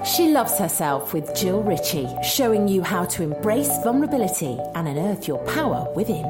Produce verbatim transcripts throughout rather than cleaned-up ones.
She Loves Herself with Jill Ritchie, showing you how to embrace vulnerability and unearth your power within.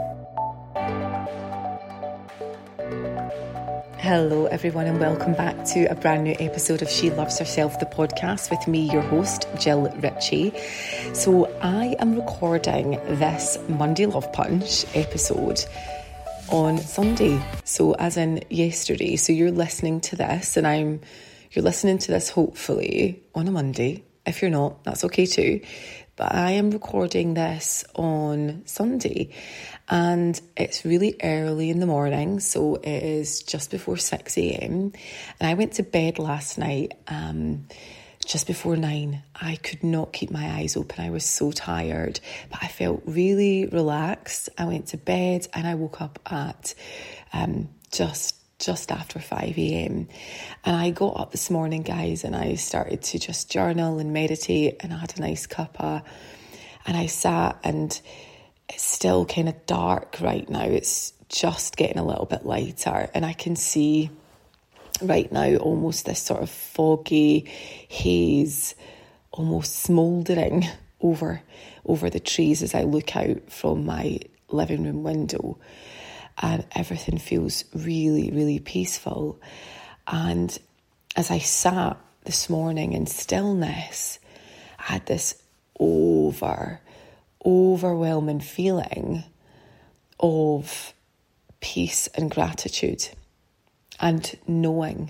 Hello everyone and welcome back to a brand new episode of She Loves Herself, the podcast with me, your host, Jill Ritchie. So I am recording this Monday Love Punch episode on Sunday, so as in yesterday. So you're listening to this and I'm You're listening to this hopefully on a Monday. If you're not, that's okay too. But I am recording this on Sunday and it's really early in the morning. So it is just before six a.m. And I went to bed last night um, just before nine. I could not keep my eyes open. I was so tired, but I felt really relaxed. I went to bed and I woke up at um, just just after five a.m. And I got up this morning, guys, and I started to just journal and meditate, and I had a nice cuppa and I sat, and it's still kind of dark right now. It's just getting a little bit lighter and I can see right now almost this sort of foggy haze almost smouldering over over the trees as I look out from my living room window. And everything feels really, really peaceful. And as I sat this morning in stillness, I had this over, overwhelming feeling of peace and gratitude and knowing.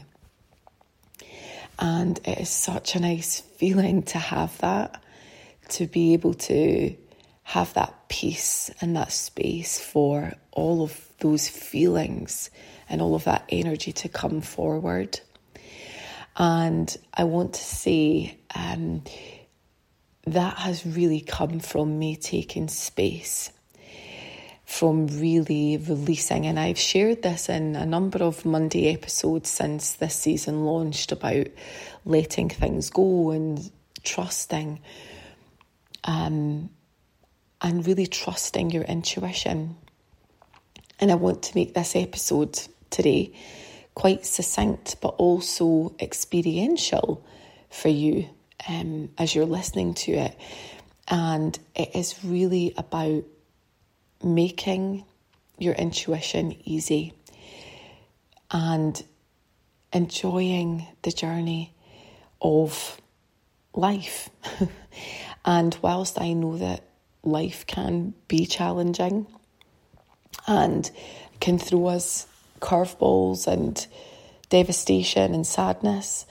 And it is such a nice feeling to have that, to be able to have that peace and that space for all of those feelings and all of that energy to come forward. And I want to say um, that has really come from me taking space, from really releasing. And I've shared this in a number of Monday episodes since this season launched about letting things go and trusting. Um, and really trusting your intuition. And I want to make this episode today quite succinct, but also experiential for you um, as you're listening to it. And it is really about making your intuition easy and enjoying the journey of life. And whilst I know that life can be challenging and can throw us curveballs and devastation and sadness,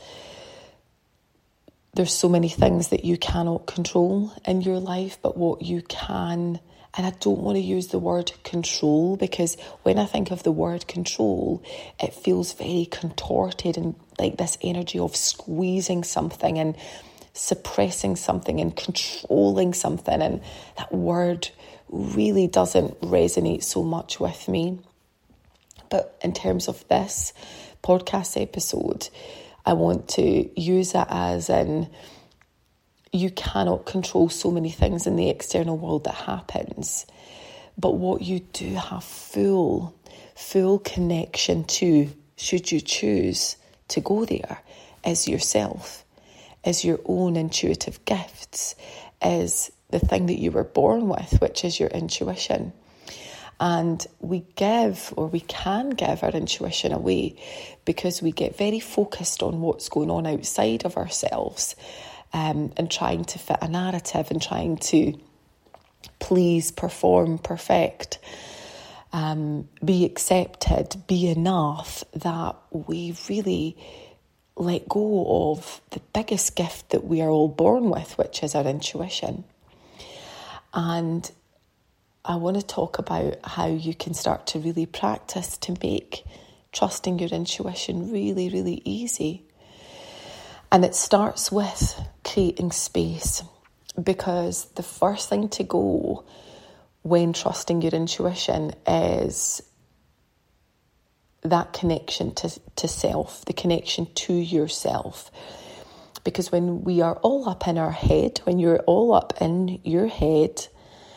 there's so many things that you cannot control in your life, but what you can, and I don't want to use the word control, because when I think of the word control, it feels very contorted and like this energy of squeezing something and suppressing something and controlling something, and that word really doesn't resonate so much with me. But in terms of this podcast episode, I want to use it as in, you cannot control so many things in the external world that happens, but what you do have full full connection to, should you choose to go there, is yourself. Is your own intuitive gifts, is the thing that you were born with, which is your intuition. And we give, or we can give our intuition away because we get very focused on what's going on outside of ourselves um, and trying to fit a narrative and trying to please, perform, perfect, um, be accepted, be enough, that we really let go of the biggest gift that we are all born with, which is our intuition. And I want to talk about how you can start to really practice to make trusting your intuition really, really easy. And it starts with creating space, because the first thing to go when trusting your intuition is that connection to, to self, the connection to yourself. Because when we are all up in our head, when you're all up in your head,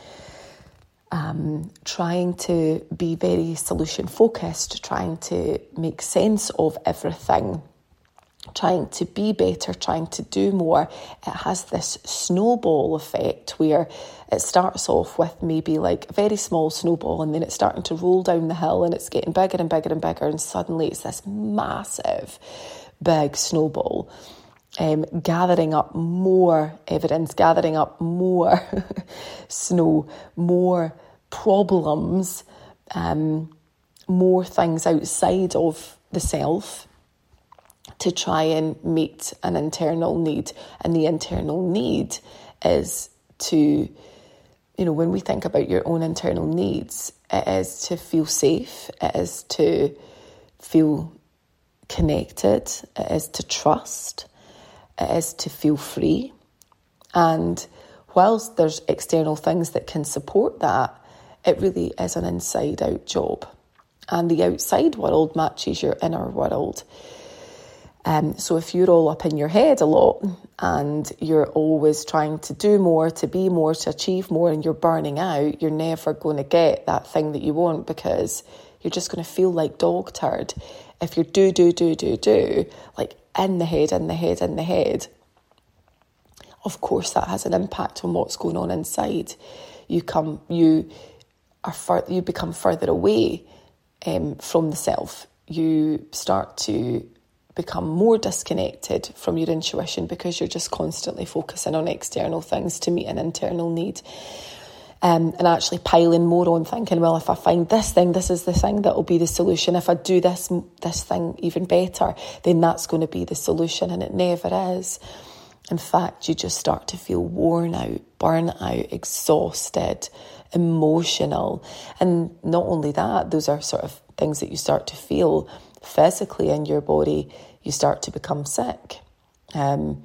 um, trying to be very solution focused, trying to make sense of everything, trying to be better, trying to do more, it has this snowball effect where it starts off with maybe like a very small snowball, and then it's starting to roll down the hill and it's getting bigger and bigger and bigger, and suddenly it's this massive big snowball, um, gathering up more evidence, gathering up more snow, more problems, um, more things outside of the self, to try and meet an internal need. And the internal need is to, you know, when we think about your own internal needs, it is to feel safe, it is to feel connected, it is to trust, it is to feel free. And whilst there's external things that can support that, it really is an inside-out job. And the outside world matches your inner world. Um, so if you're all up in your head a lot and you're always trying to do more, to be more, to achieve more, and you're burning out, you're never going to get that thing that you want, because you're just going to feel like dog turd. If you do, do, do, do, do, like in the head, in the head, in the head, of course that has an impact on what's going on inside. You come, you are fur- you become further away um, from the self. You start to become more disconnected from your intuition because you're just constantly focusing on external things to meet an internal need, um, and actually piling more on, thinking, well, if I find this thing, this is the thing that will be the solution. If I do this this thing even better, then that's going to be the solution, and it never is. In fact, you just start to feel worn out, burnt out, exhausted, emotional. And not only that, those are sort of things that you start to feel physically in your body. You start to become sick. Um,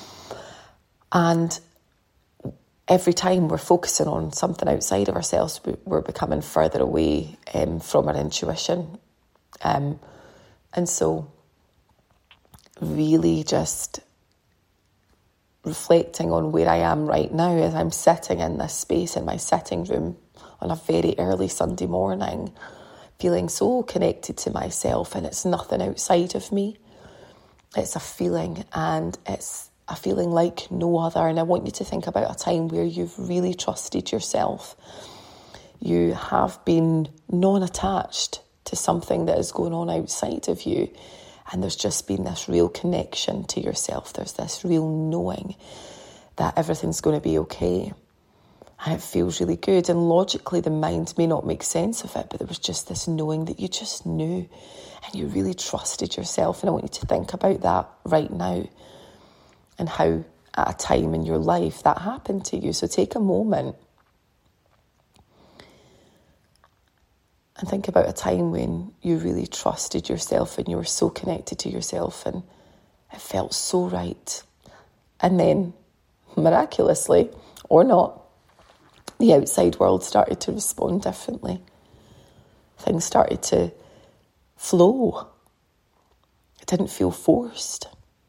and every time we're focusing on something outside of ourselves, we're becoming further away um, from our intuition. Um, and so really just reflecting on where I am right now as I'm sitting in this space in my sitting room on a very early Sunday morning, feeling so connected to myself, and it's nothing outside of me. It's a feeling, and it's a feeling like no other. And I want you to think about a time where you've really trusted yourself. You have been non-attached to something that is going on outside of you, and there's just been this real connection to yourself. There's this real knowing that everything's going to be okay. And it feels really good. And logically, the mind may not make sense of it, but there was just this knowing that you just knew, and you really trusted yourself. And I want you to think about that right now, and how at a time in your life that happened to you. So take a moment and think about a time when you really trusted yourself and you were so connected to yourself and it felt so right. And then, miraculously, or not, the outside world started to respond differently. Things started to flow. It didn't feel forced.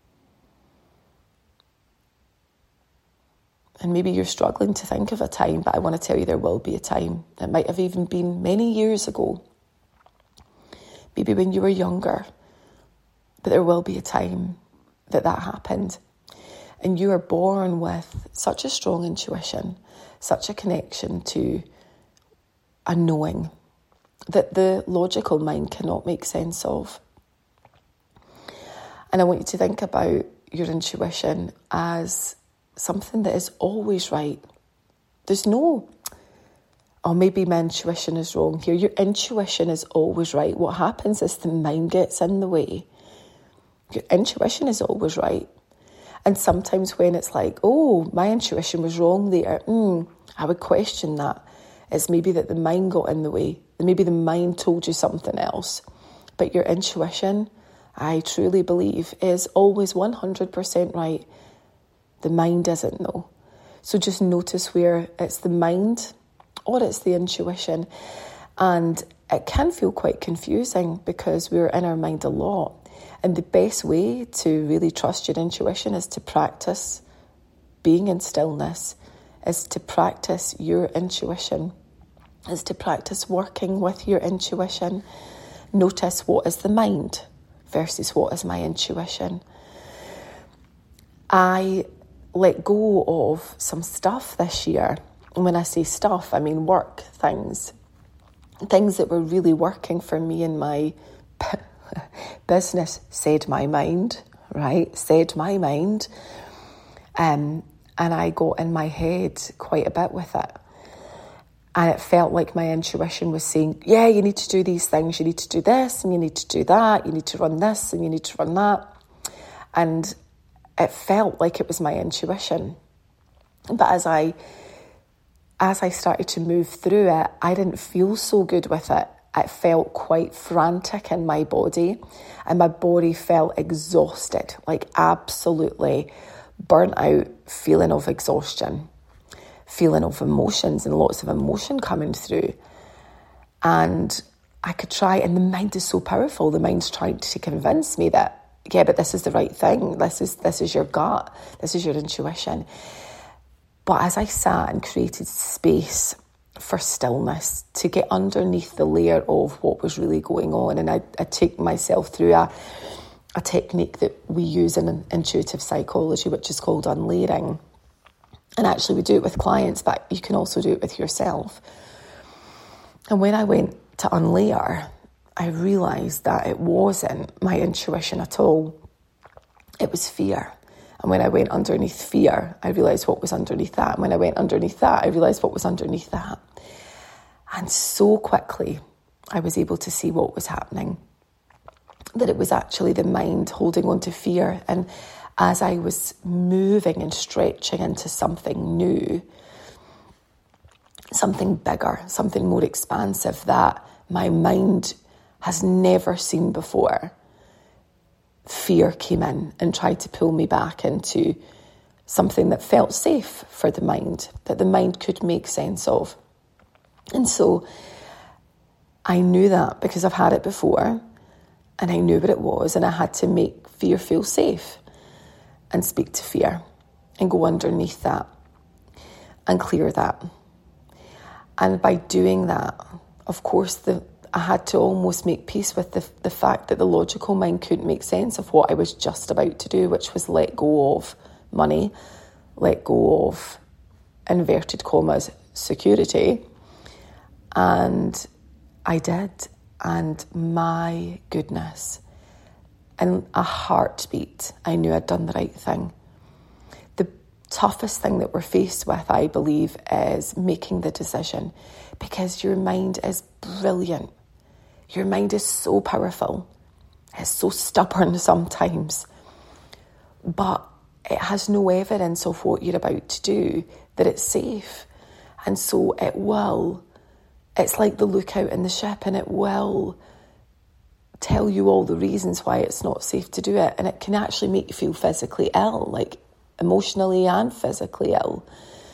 And maybe you're struggling to think of a time, but I want to tell you there will be a time. It might have even been many years ago. Maybe when you were younger. But there will be a time that that happened. And you are born with such a strong intuition, such a connection to a knowing that the logical mind cannot make sense of. And I want you to think about your intuition as something that is always right. There's no, oh, maybe my intuition is wrong here. Your intuition is always right. What happens is the mind gets in the way. Your intuition is always right. And sometimes when it's like, oh, my intuition was wrong there, mm, I would question that. It's maybe that the mind got in the way. Maybe the mind told you something else. But your intuition, I truly believe, is always one hundred percent right. The mind isn't, though. So just notice where it's the mind or it's the intuition. And it can feel quite confusing because we're in our mind a lot. And the best way to really trust your intuition is to practice being in stillness, is to practice your intuition, is to practice working with your intuition. Notice what is the mind versus what is my intuition. I let go of some stuff this year. And when I say stuff, I mean work things. Things that were really working for me in my business, said my mind, right? Said my mind. Um, and I got in my head quite a bit with it. And it felt like my intuition was saying, yeah, you need to do these things. You need to do this and you need to do that. You need to run this and you need to run that. And it felt like it was my intuition. But as I, as I started to move through it, I didn't feel so good with it. It felt quite frantic in my body. And my body felt exhausted, like absolutely burnt out, feeling of exhaustion. Feeling of emotions and lots of emotion coming through. And I could try, and the mind is so powerful. The mind's trying to convince me that, yeah, but this is the right thing. This is this is your gut. This is your intuition. But as I sat and created space for stillness, to get underneath the layer of what was really going on, and I, I take myself through a, a technique that we use in intuitive psychology, which is called unlayering. And actually we do it with clients, but you can also do it with yourself. And when I went to unlayer, I realised that it wasn't my intuition at all. It was fear. And when I went underneath fear, I realised what was underneath that. And when I went underneath that, I realised what was underneath that. And so quickly, I was able to see what was happening. That it was actually the mind holding on to fear. And as I was moving and stretching into something new, something bigger, something more expansive that my mind has never seen before, fear came in and tried to pull me back into something that felt safe for the mind, that the mind could make sense of. And so I knew that because I've had it before, and I knew what it was, and I had to make fear feel safe. And speak to fear and go underneath that and clear that. And by doing that, of course, the, I had to almost make peace with the, the fact that the logical mind couldn't make sense of what I was just about to do, which was let go of money, let go of, inverted commas, security. And I did. And my goodness, in a heartbeat, I knew I'd done the right thing. The toughest thing that we're faced with, I believe, is making the decision, because your mind is brilliant. Your mind is so powerful. It's so stubborn sometimes. But it has no evidence of what you're about to do, that it's safe. And so it will, it's like the lookout in the ship, and it will tell you all the reasons why it's not safe to do it. And it can actually make you feel physically ill, like emotionally and physically ill.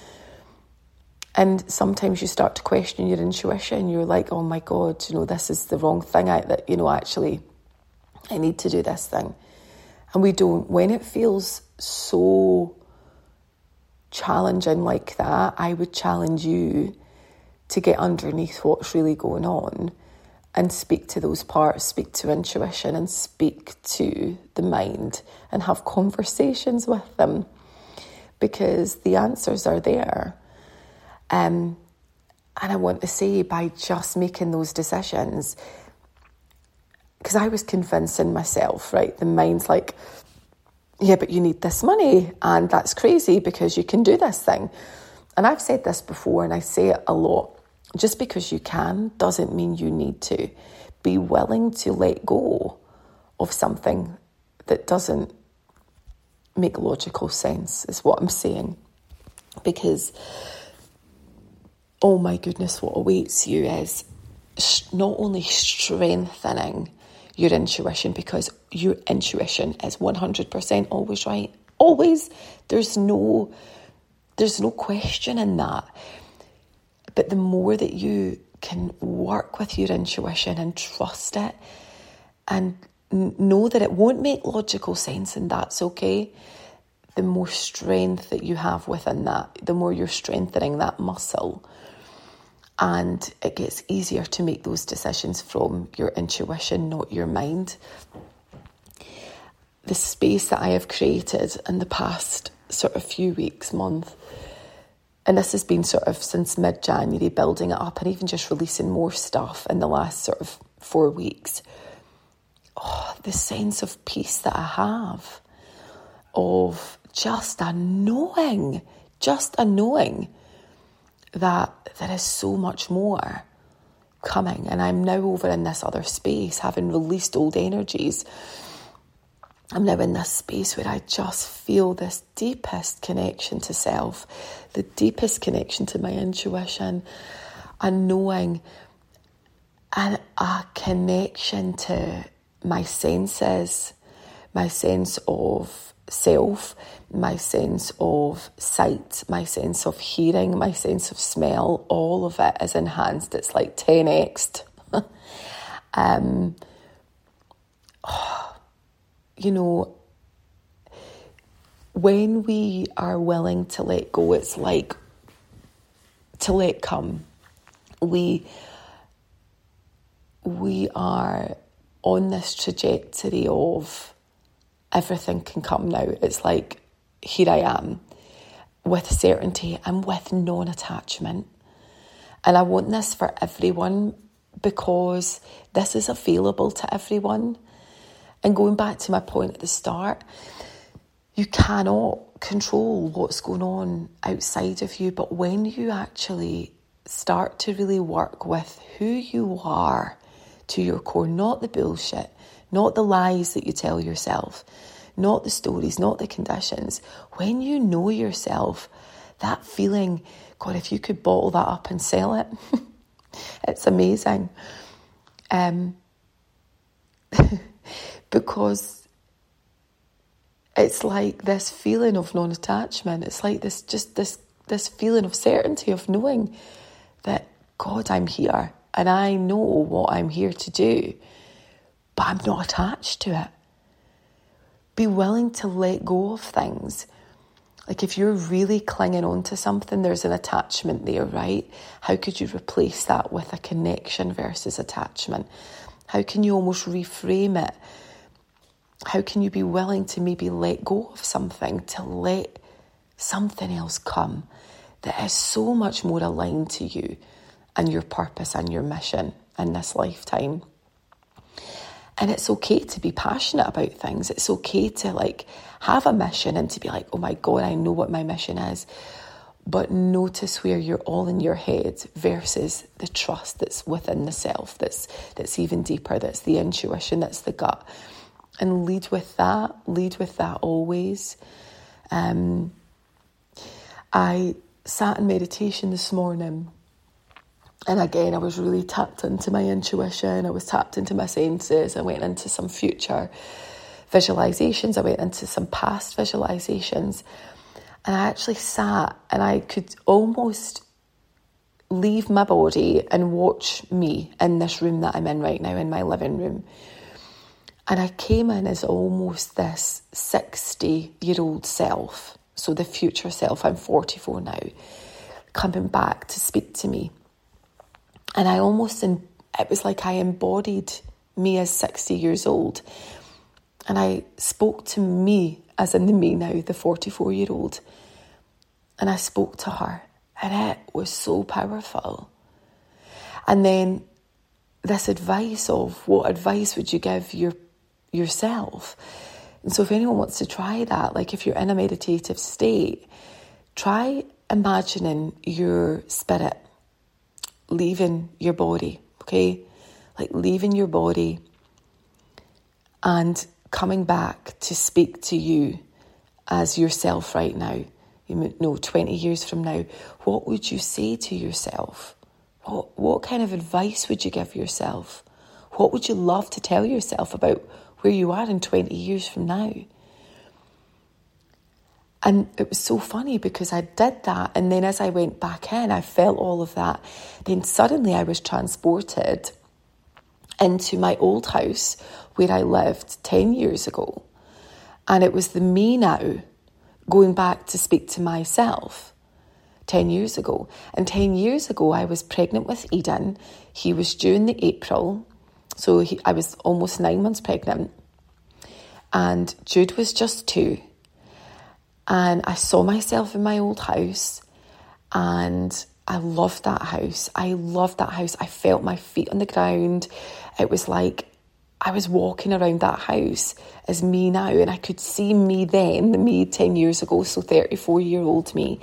And sometimes you start to question your intuition. You're like, oh my God, you know, this is the wrong thing. I, that, you know, actually, I need to do this thing. And we don't. When it feels so challenging like that, I would challenge you to get underneath what's really going on and speak to those parts, speak to intuition and speak to the mind and have conversations with them, because the answers are there. Um, and I want to say, by just making those decisions, because I was convincing myself, right? The mind's like, yeah, but you need this money and that's crazy because you can do this thing. And I've said this before and I say it a lot. Just because you can doesn't mean you need to. Be willing to let go of something that doesn't make logical sense, is what I'm saying. Because, oh my goodness, what awaits you is not only strengthening your intuition, because your intuition is one hundred percent always right. Always. There's no, there's no question in that. But the more that you can work with your intuition and trust it and know that it won't make logical sense, and that's okay, the more strength that you have within that, the more you're strengthening that muscle. And it gets easier to make those decisions from your intuition, not your mind. the space that I have created in the past sort of few weeks, month, and this has been sort of since mid-January, building it up and even just releasing more stuff in the last sort of four weeks. Oh, the sense of peace that I have, of just a knowing, just a knowing that there is so much more coming. And I'm now over in this other space, having released old energies. I'm now in this space where I just feel this deepest connection to self, the deepest connection to my intuition, and knowing, and a connection to my senses, my sense of self, my sense of sight, my sense of hearing, my sense of smell. All of it is enhanced. It's like ten x'd. um, oh, you know, when we are willing to let go, it's like to let come. We, we are on this trajectory of everything can come now. It's like, here I am with certainty and with non-attachment. And I want this for everyone because this is available to everyone. And going back to my point at the start, you cannot control what's going on outside of you. But when you actually start to really work with who you are to your core, not the bullshit, not the lies that you tell yourself, not the stories, not the conditions. When you know yourself, that feeling, God, if you could bottle that up and sell it, it's amazing. Um, because it's like this feeling of non-attachment. It's like this, just this, this feeling of certainty of knowing that, God, I'm here and I know what I'm here to do, but I'm not attached to it. Be willing to let go of things. Like if you're really clinging on to something, there's an attachment there, right? How could you replace that with a connection versus attachment? How can you almost reframe it? How can you be willing to maybe let go of something, to let something else come that is so much more aligned to you and your purpose and your mission in this lifetime? And it's okay to be passionate about things. It's okay to like have a mission and to be like, oh my God, I know what my mission is. But notice where you're all in your head versus the trust that's within the self, that's that's even deeper, that's the intuition, that's the gut. And lead with that, lead with that always. Um, I sat in meditation this morning. And again, I was really tapped into my intuition. I was tapped into my senses. I went into some future visualizations. I went into some past visualizations. And I actually sat and I could almost leave my body and watch me in this room that I'm in right now, in my living room. And I came in as almost this sixty-year-old self. So the future self, I'm forty-four now, coming back to speak to me. And I almost, in, it was like I embodied me as sixty years old. And I spoke to me, as in the me now, the forty-four-year-old. And I spoke to her. And it was so powerful. And then this advice of, what advice would you give your yourself? And so if anyone wants to try that, like if you're in a meditative state, try imagining your spirit leaving your body, okay? Like leaving your body and coming back to speak to you as yourself right now. You know, twenty years from now, what would you say to yourself? What, what kind of advice would you give yourself? What would you love to tell yourself about where you are in twenty years from now? And it was so funny because I did that. And then as I went back in, I felt all of that. Then suddenly I was transported into my old house where I lived ten years ago. And it was the me now going back to speak to myself ten years ago. And ten years ago, I was pregnant with Eden. He was due in the April. So he, I was almost nine months pregnant. and Jude was just two. And I saw myself in my old house, and I loved that house. I loved that house. I felt my feet on the ground. It was like I was walking around that house as me now, and I could see me then, the me ten years ago, so thirty-four-year-old me.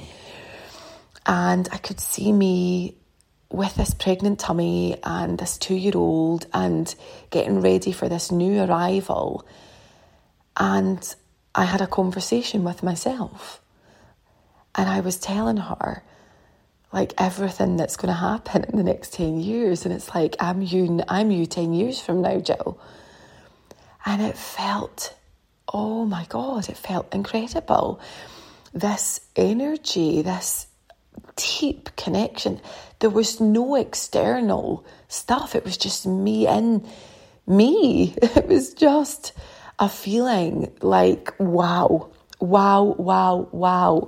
And I could see me with this pregnant tummy and this two-year-old and getting ready for this new arrival. And I had a conversation with myself. And I was telling her, like, everything that's going to happen in the next ten years. And it's like, I'm you, I'm you ten years from now, Jill. And it felt, oh my God, it felt incredible. This energy, this deep connection. There was no external stuff. It was just me and me. It was just a feeling like, wow, wow, wow, wow.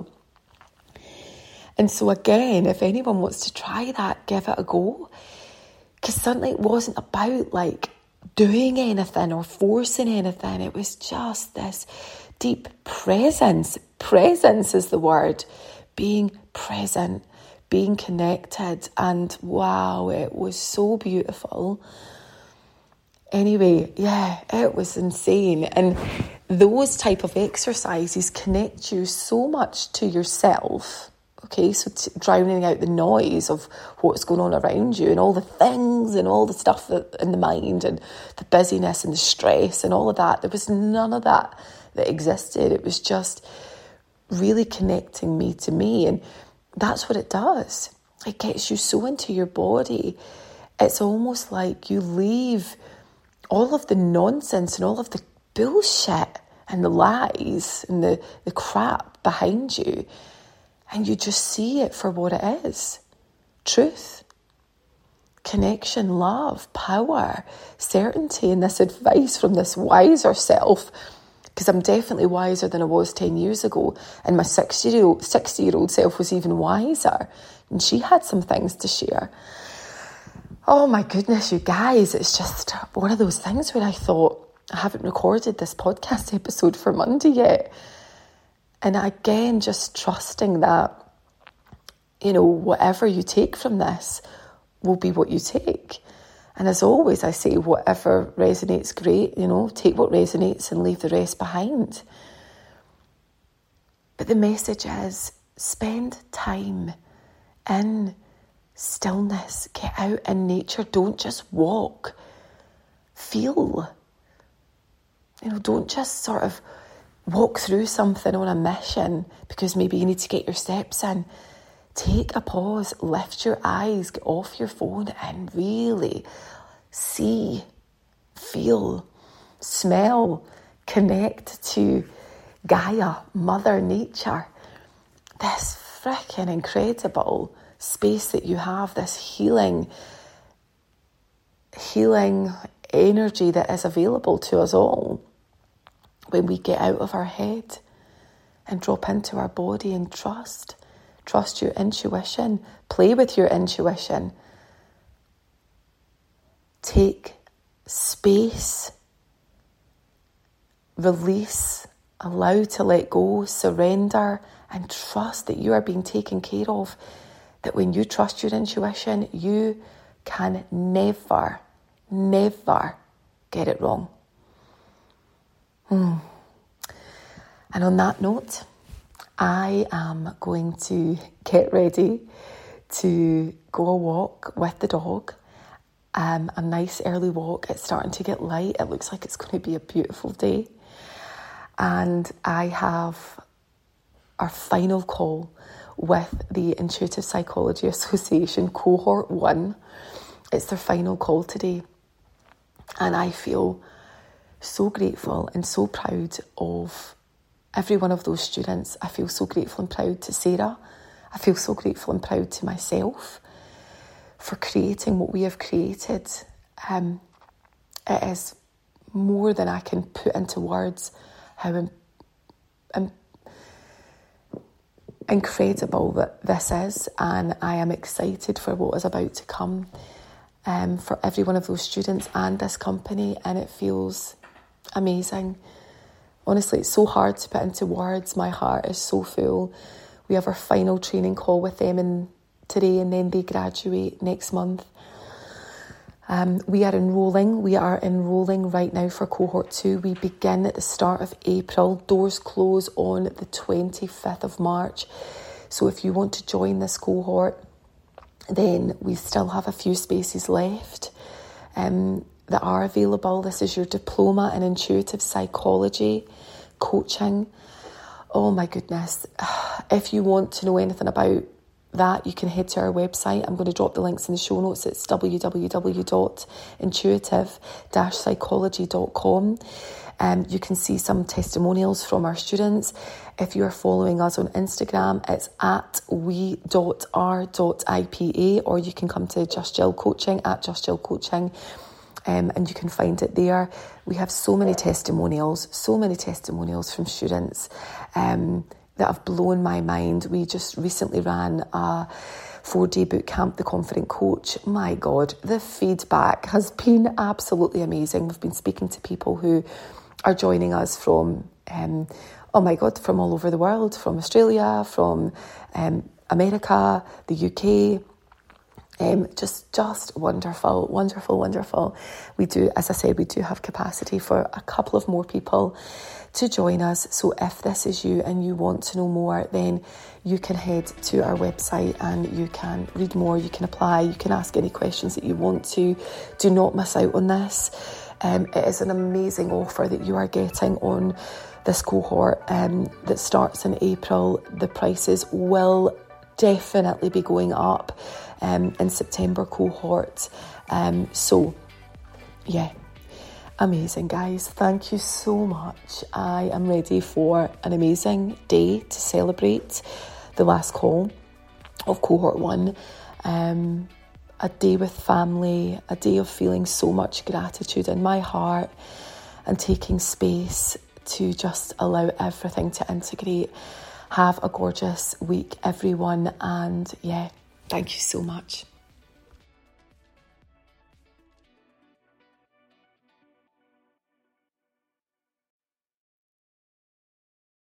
And so again, if anyone wants to try that, give it a go. Because suddenly it wasn't about like doing anything or forcing anything. It was just this deep presence. Presence is the word. Being present, being connected. And wow, it was so beautiful. Anyway, yeah, it was insane. And those type of exercises connect you so much to yourself. Okay, so t- drowning out the noise of what's going on around you and all the things and all the stuff that, in the mind and the busyness and the stress and all of that. There was none of that that existed. It was just really connecting me to me. And that's what it does. It gets you so into your body. It's almost like you leave all of the nonsense and all of the bullshit and the lies and the, the crap behind you. And you just see it for what it is. Truth, connection, love, power, certainty, and this advice from this wiser self, because I'm definitely wiser than I was ten years ago. And my sixty-year-old, sixty-year-old self was even wiser. And she had some things to share. Oh my goodness, you guys, it's just one of those things where I thought, I haven't recorded this podcast episode for Monday yet. And again, just trusting that, you know, whatever you take from this will be what you take. And as always, I say, whatever resonates, great, you know, take what resonates and leave the rest behind. But the message is, spend time in stillness, get out in nature, don't just walk, feel. You know, don't just sort of walk through something on a mission because maybe you need to get your steps in. Take a pause, lift your eyes, get off your phone and really see, feel, smell, connect to Gaia, Mother Nature. This freaking incredible space that you have, this healing, healing energy that is available to us all. When we get out of our head and drop into our body and trust, trust your intuition, play with your intuition, take space, release, allow to let go, surrender, and trust that you are being taken care of. That when you trust your intuition, you can never, never get it wrong. Hmm. And on that note, I am going to get ready to go a walk with the dog. Um, a nice early walk. It's starting to get light. It looks like it's going to be a beautiful day. And I have our final call with the Intuitive Psychology Association Cohort one. It's their final call today. And I feel so grateful and so proud of every one of those students. I feel so grateful and proud to Sarah. I feel so grateful and proud to myself for creating what we have created. Um, it is more than I can put into words how in, in, incredible that this is, and I am excited for what is about to come um, for every one of those students and this company, and it feels amazing. honestly, it's so hard to put into words. My heart is so full. We have our final training call with them in today, and then they graduate next month. Um, we are enrolling. We are enrolling right now for cohort two. We begin at the start of April. Doors close on the twenty-fifth of March. So if you want to join this cohort, then we still have a few spaces left um, that are available. This is your diploma in intuitive psychology coaching. Oh my goodness. If you want to know anything about that, you can head to our website. I'm going to drop the links in the show notes. It's w w w dot intuitive dash psychology dot com. Um, you can see some testimonials from our students. If you are following us on Instagram, it's at we dot r dot i p a, or you can come to Just Jill Coaching, at Just Jill Coaching, um, and you can find it there. We have so many testimonials, so many testimonials from students um, that have blown my mind. We just recently ran a four-day boot camp, The Confident Coach. My God, the feedback has been absolutely amazing. We've been speaking to people who are joining us from, um, oh my God, from all over the world, from Australia, from um, America, the U K. Um, just, just wonderful, wonderful, wonderful. We do, as I said, we do have capacity for a couple of more people to join us. So if this is you and you want to know more, then you can head to our website and you can read more, you can apply, you can ask any questions that you want to. Do not miss out on this. Um, it is an amazing offer that you are getting on this cohort um, that starts in April. The prices will definitely be going up um, in September cohort. Um, so, yeah. Amazing, guys. Thank you so much. I am ready for an amazing day to celebrate the last call of cohort one. Um, a day with family, a day of feeling so much gratitude in my heart and taking space to just allow everything to integrate. Have a gorgeous week, everyone. And yeah, thank you so much.